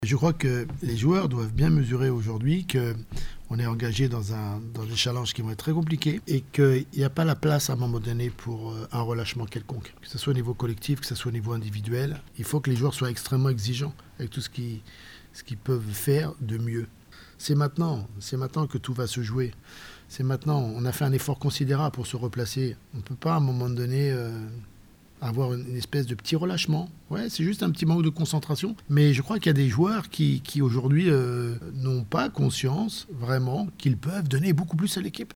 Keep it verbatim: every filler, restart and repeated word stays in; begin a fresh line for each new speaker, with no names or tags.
Je crois que les joueurs doivent bien mesurer aujourd'hui qu'on est engagé dans, un, dans des challenges qui vont être très compliqués et qu'il n'y a pas la place à un moment donné pour un relâchement quelconque. Que ce soit au niveau collectif, que ce soit au niveau individuel, il faut que les joueurs soient extrêmement exigeants avec tout ce qu'ils, ce qu'ils peuvent faire de mieux. C'est maintenant, c'est maintenant que tout va se jouer. C'est maintenant, on a fait un effort considérable pour se replacer. On ne peut pas à un moment donné... Euh, avoir une espèce de petit relâchement. Ouais, c'est juste un petit manque de concentration. Mais je crois qu'il y a des joueurs qui, qui aujourd'hui euh, n'ont pas conscience vraiment qu'ils peuvent donner beaucoup plus à l'équipe.